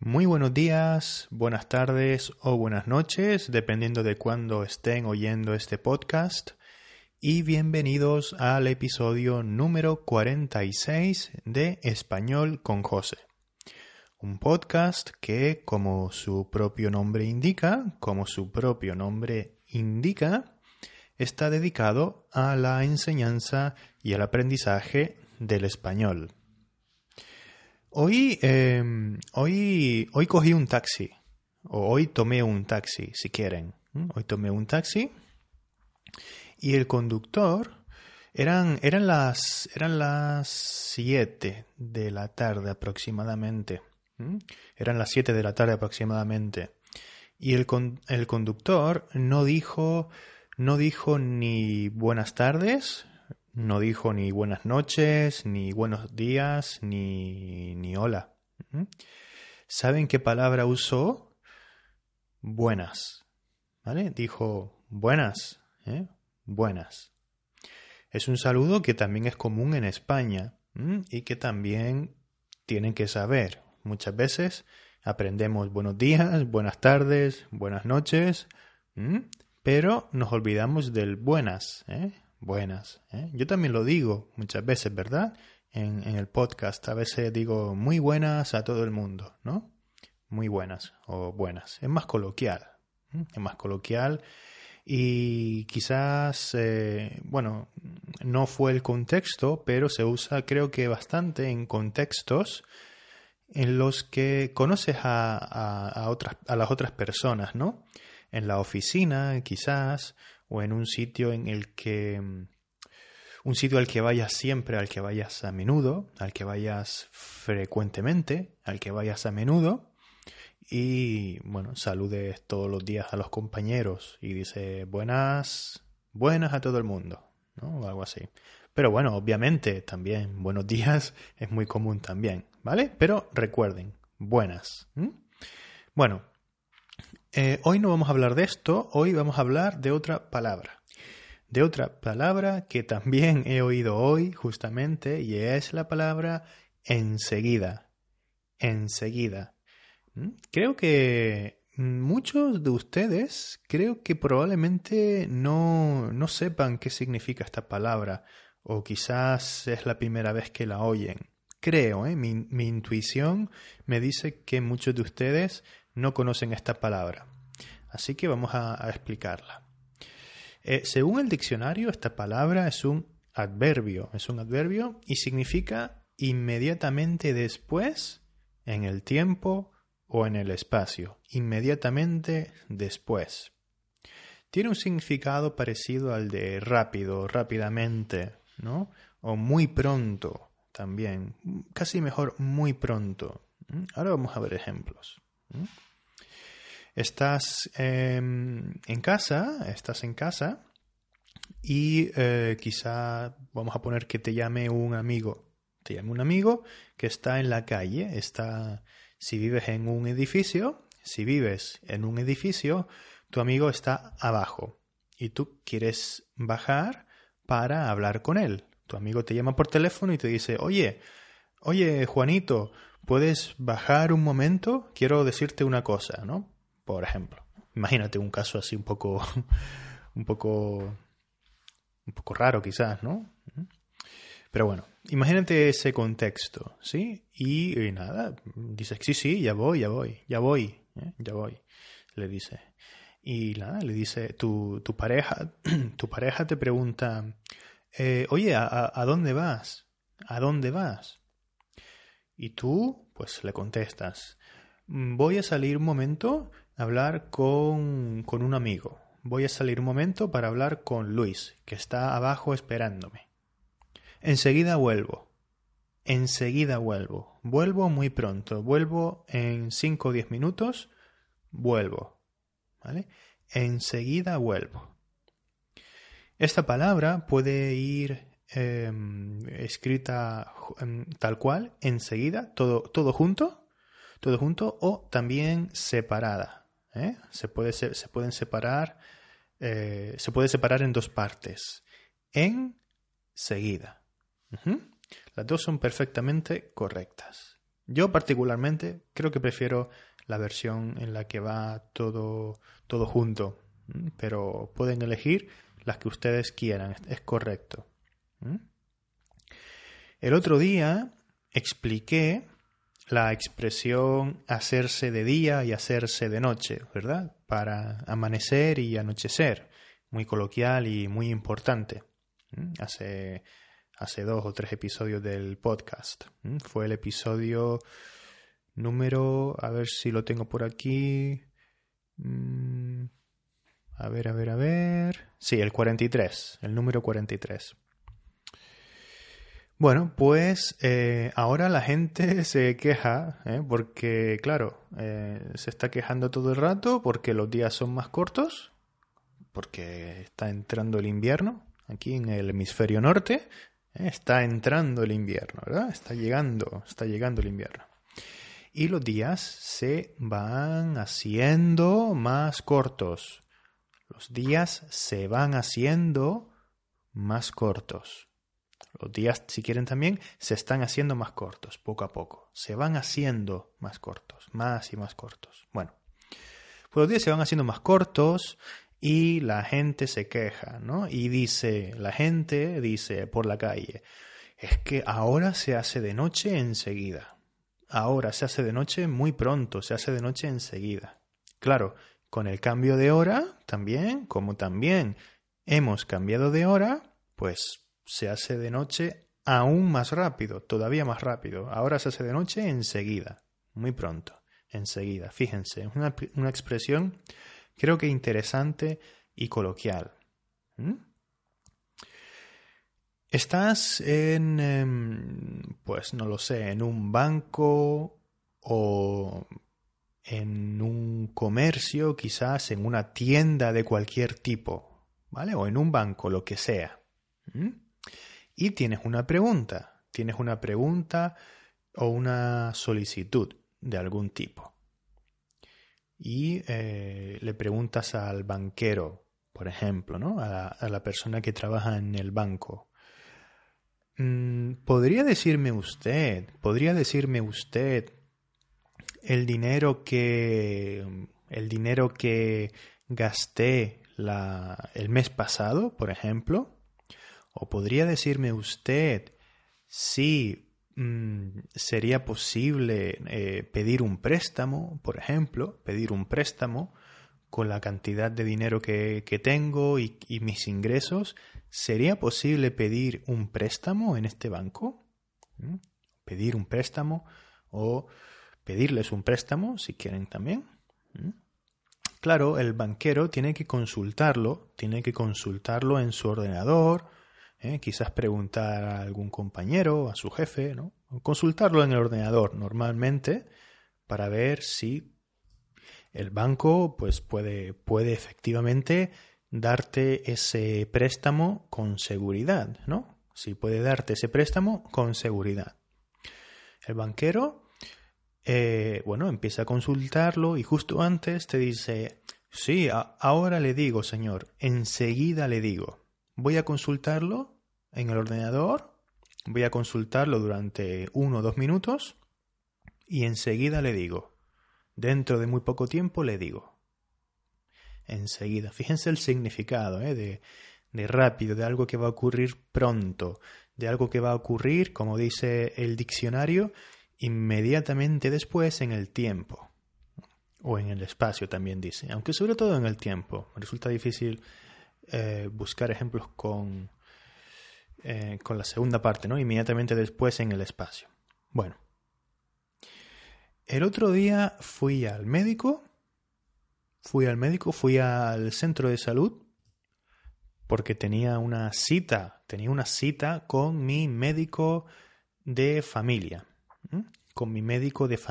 Muy buenos días, buenas tardes o buenas noches, dependiendo de cuándo estén oyendo este podcast. Y bienvenidos al episodio número 46 de Español con José. Un podcast que, como su propio nombre indica, está dedicado a la enseñanza y al aprendizaje del español. Hoy cogí un taxi, o hoy tomé un taxi, si quieren. Hoy tomé un taxi y el conductor, eran las 7 de la tarde aproximadamente. Eran las 7 de la tarde aproximadamente. Y el conductor no dijo ni buenas tardes, no dijo ni buenas noches, ni buenos días, ni hola. ¿Saben qué palabra usó? Buenas. ¿Vale? Dijo buenas. Buenas. Es un saludo que también es común en España y que también tienen que saber. Muchas veces aprendemos buenos días, buenas tardes, buenas noches, pero nos olvidamos del buenas. Buenas. Yo también lo digo muchas veces, ¿verdad? En el podcast a veces digo muy buenas a todo el mundo, ¿no? Muy buenas o buenas. Es más coloquial. Es más coloquial y quizás, no fue el contexto, pero se usa creo que bastante en contextos en los que conoces a las otras personas, ¿no? En la oficina, quizás, o en un sitio al que vayas siempre, al que vayas a menudo, al que vayas frecuentemente, al que vayas a menudo, y bueno, saludes todos los días a los compañeros y dice buenas a todo el mundo, ¿no? O algo así. Pero bueno, obviamente también buenos días es muy común también, ¿vale? Pero recuerden, buenas. Bueno, hoy no vamos a hablar de esto, hoy vamos a hablar de otra palabra. De otra palabra que también he oído hoy justamente y es la palabra enseguida. Enseguida. Creo que muchos de ustedes probablemente no sepan qué significa esta palabra o quizás es la primera vez que la oyen. Creo, mi intuición me dice que muchos de ustedes no conocen esta palabra. Así que vamos a explicarla. Según el diccionario, esta palabra es un adverbio y significa inmediatamente después, en el tiempo o en el espacio. Inmediatamente después. Tiene un significado parecido al de rápido, rápidamente, ¿no? O muy pronto también. Casi mejor muy pronto. Ahora vamos a ver ejemplos. Estás en casa y quizá vamos a poner que te llame un amigo. Te llame un amigo que está en la calle. Si vives en un edificio, tu amigo está abajo y tú quieres bajar para hablar con él. Tu amigo te llama por teléfono y te dice, oye, Juanito, ¿puedes bajar un momento? Quiero decirte una cosa, ¿no? Por ejemplo, imagínate un caso así un poco raro quizás, ¿no? Pero bueno, imagínate ese contexto, ¿sí? Y nada, dices, sí, ya voy, le dice. Y nada, le dice, tu pareja te pregunta, oye, ¿a dónde vas? ¿A dónde vas? Y tú, pues le contestas, voy a salir un momento a hablar con un amigo. Voy a salir un momento para hablar con Luis, que está abajo esperándome. Enseguida vuelvo. Vuelvo muy pronto. Vuelvo en 5 o 10 minutos. Vuelvo. ¿Vale? Enseguida vuelvo. Esta palabra puede ir escrita tal cual, enseguida, todo junto, o también separada. Se puede separar en dos partes. Enseguida. Las dos son perfectamente correctas. Yo particularmente creo que prefiero la versión en la que va todo junto, pero pueden elegir las que ustedes quieran, es correcto. El otro día expliqué la expresión hacerse de día y hacerse de noche, ¿verdad? Para amanecer y anochecer, muy coloquial y muy importante. Hace 2 o 3 episodios del podcast. Fue el episodio número, a ver si lo tengo por aquí. A ver. Sí, el 43, el número 43. Bueno, pues ahora la gente se queja, porque, claro, se está quejando todo el rato porque los días son más cortos, porque está entrando el invierno aquí en el hemisferio norte. Está entrando el invierno, ¿verdad? Está llegando el invierno. Y los días se van haciendo más cortos. Los días se van haciendo más cortos. Los días, si quieren también, se están haciendo más cortos, poco a poco. Se van haciendo más cortos, más y más cortos. Bueno, pues los días se van haciendo más cortos y la gente se queja, ¿no? Y la gente dice por la calle, es que ahora se hace de noche enseguida. Ahora se hace de noche muy pronto, se hace de noche enseguida. Claro, con el cambio de hora también, como también hemos cambiado de hora, pues se hace de noche aún más rápido, todavía más rápido. Ahora se hace de noche enseguida, muy pronto, enseguida. Fíjense, una expresión creo que interesante y coloquial. Estás pues no lo sé, en un banco o en un comercio, quizás en una tienda de cualquier tipo, ¿vale? O en un banco, lo que sea. Y tienes una pregunta o una solicitud de algún tipo. Y le preguntas al banquero, por ejemplo, ¿no? A la persona que trabaja en el banco. ¿Podría decirme usted el dinero que gasté el mes pasado, por ejemplo? ¿O podría decirme usted si sería posible pedir un préstamo, por ejemplo, con la cantidad de dinero que tengo y mis ingresos? ¿Sería posible pedir un préstamo en este banco? Pedir un préstamo o pedirles un préstamo si quieren también. Claro, el banquero tiene que consultarlo en su ordenador, quizás preguntar a algún compañero, a su jefe, ¿no? Consultarlo en el ordenador normalmente para ver si el banco pues puede efectivamente darte ese préstamo con seguridad, ¿no? Si puede darte ese préstamo con seguridad. El banquero, empieza a consultarlo y justo antes te dice, sí, ahora le digo, señor, enseguida le digo. Voy a consultarlo en el ordenador, voy a consultarlo durante 1 o 2 minutos y enseguida le digo. Dentro de muy poco tiempo le digo. Enseguida. Fíjense el significado de rápido, de algo que va a ocurrir pronto, de algo que va a ocurrir, como dice el diccionario, inmediatamente después en el tiempo. O en el espacio también dice. Aunque sobre todo en el tiempo. Resulta difícil buscar ejemplos con la segunda parte, ¿no? Inmediatamente después en el espacio. Bueno. El otro día fui al centro de salud, porque tenía una cita con mi médico de familia. Médico de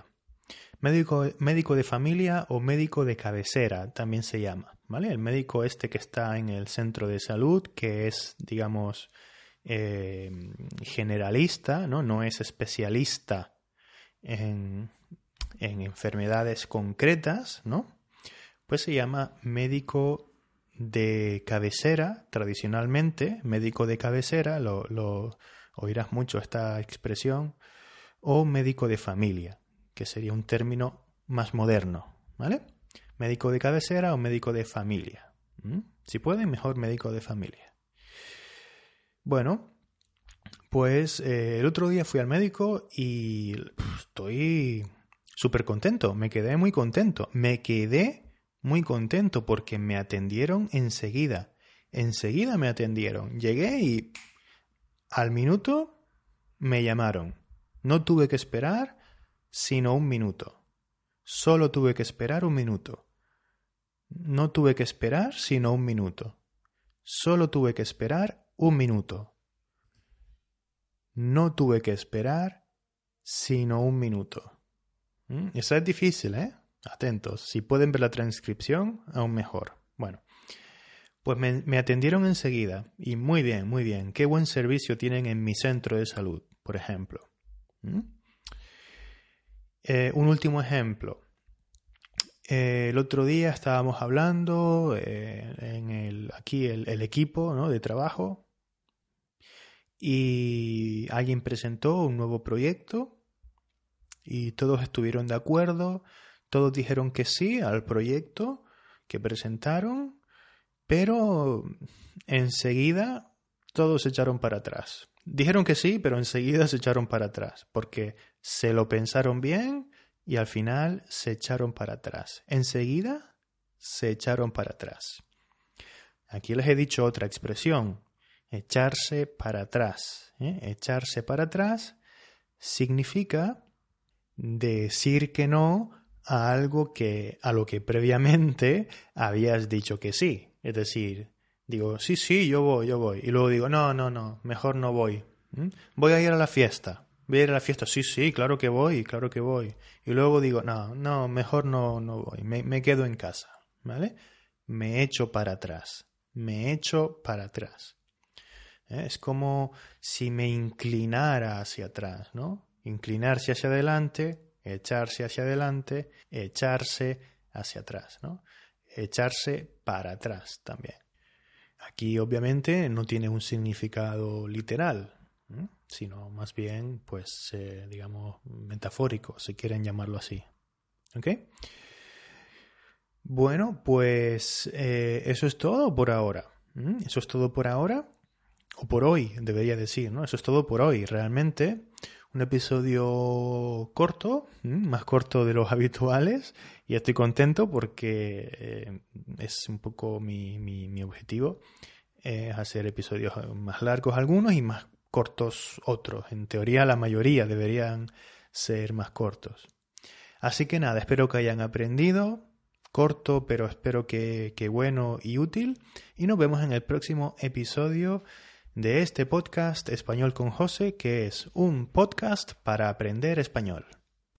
familia o médico de cabecera también se llama, ¿vale? El médico que está en el centro de salud, que es, digamos, generalista, ¿no? No es especialista en enfermedades concretas, ¿no? Pues se llama médico de cabecera, tradicionalmente, médico de cabecera, lo oirás mucho esta expresión, o médico de familia, que sería un término más moderno, ¿vale? Médico de cabecera o médico de familia. Si pueden, mejor médico de familia. Bueno, pues el otro día fui al médico y estoy súper contento. Me quedé muy contento. Porque me atendieron enseguida. Enseguida me atendieron. Llegué y al minuto me llamaron. No tuve que esperar sino un minuto. Solo tuve que esperar un minuto. No tuve que esperar sino un minuto. Solo tuve que esperar un minuto. No tuve que esperar sino un minuto. Eso es difícil, ¿eh? Atentos. Si pueden ver la transcripción, aún mejor. Bueno, pues me atendieron enseguida. Y muy bien, muy bien. Qué buen servicio tienen en mi centro de salud, por ejemplo. Un último ejemplo. El otro día estábamos hablando aquí el equipo, ¿no?, de trabajo, y alguien presentó un nuevo proyecto y todos estuvieron de acuerdo, todos dijeron que sí al proyecto que presentaron, pero enseguida todos se echaron para atrás. Dijeron que sí, pero enseguida se echaron para atrás porque se lo pensaron bien y al final se echaron para atrás. Enseguida se echaron para atrás. Aquí les he dicho otra expresión, echarse para atrás. Echarse para atrás significa decir que no a algo a lo que previamente habías dicho que sí. Es decir, digo, sí, yo voy. Y luego digo, no, mejor no voy. Voy a ir a la fiesta. Sí, claro que voy. Y luego digo, no, mejor no voy. Me quedo en casa, ¿vale? Me echo para atrás. Es como si me inclinara hacia atrás, ¿no? Inclinarse hacia adelante, echarse hacia adelante, echarse hacia atrás, ¿no? Echarse para atrás también. Aquí obviamente no tiene un significado literal, sino más bien, pues, digamos, metafórico, si quieren llamarlo así. ¿Ok? Bueno, pues eso es todo por ahora. Eso es todo por ahora, o por hoy, debería decir, ¿no? Eso es todo por hoy, realmente. Un episodio corto, más corto de los habituales, y estoy contento porque es un poco mi objetivo, hacer episodios más largos algunos y más cortos otros. En teoría la mayoría deberían ser más cortos. Así que nada, espero que hayan aprendido. Corto, pero espero que bueno y útil. Y nos vemos en el próximo episodio de este podcast Español con José, que es un podcast para aprender español.